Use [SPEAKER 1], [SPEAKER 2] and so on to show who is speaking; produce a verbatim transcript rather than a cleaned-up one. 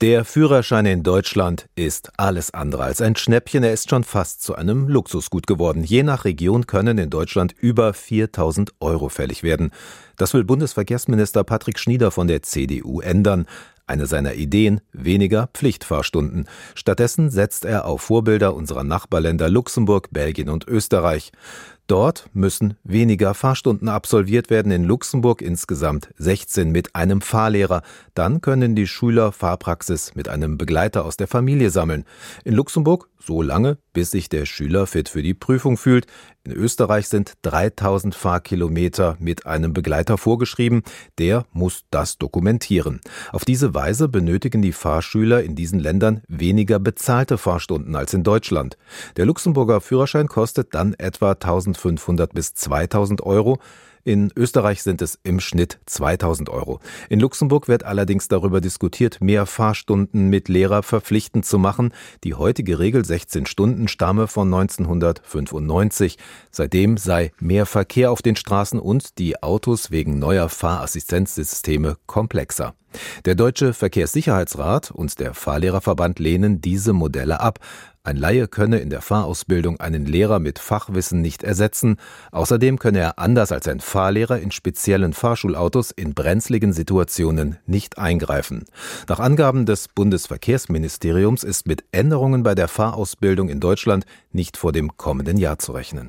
[SPEAKER 1] Der Führerschein in Deutschland ist alles andere als ein Schnäppchen. Er ist schon fast zu einem Luxusgut geworden. Je nach Region können in Deutschland über viertausend Euro fällig werden. Das will Bundesverkehrsminister Patrick Schnieder von der C D U ändern. Eine seiner Ideen: weniger Pflichtfahrstunden. Stattdessen setzt er auf Vorbilder unserer Nachbarländer Luxemburg, Belgien und Österreich. Dort müssen weniger Fahrstunden absolviert werden, in Luxemburg insgesamt sechzehn mit einem Fahrlehrer. Dann können die Schüler Fahrpraxis mit einem Begleiter aus der Familie sammeln. In Luxemburg so lange, bis sich der Schüler fit für die Prüfung fühlt. In Österreich sind dreitausend Fahrkilometer mit einem Begleiter vorgeschrieben. Der muss das dokumentieren. Auf diese Weise benötigen die Fahrschüler in diesen Ländern weniger bezahlte Fahrstunden als in Deutschland. Der Luxemburger Führerschein kostet dann etwa eintausendfünfhundert bis zweitausend Euro. In Österreich sind es im Schnitt zweitausend Euro. In Luxemburg wird allerdings darüber diskutiert, mehr Fahrstunden mit Lehrer verpflichtend zu machen. Die heutige Regel sechzehn Stunden stamme von neunzehnhundertfünfundneunzig. Seitdem sei mehr Verkehr auf den Straßen und die Autos wegen neuer Fahrassistenzsysteme komplexer. Der Deutsche Verkehrssicherheitsrat und der Fahrlehrerverband lehnen diese Modelle ab. Ein Laie könne in der Fahrausbildung einen Lehrer mit Fachwissen nicht ersetzen. Außerdem könne er anders als ein Fahrlehrer in speziellen Fahrschulautos in brenzligen Situationen nicht eingreifen. Nach Angaben des Bundesverkehrsministeriums ist mit Änderungen bei der Fahrausbildung in Deutschland nicht vor dem kommenden Jahr zu rechnen.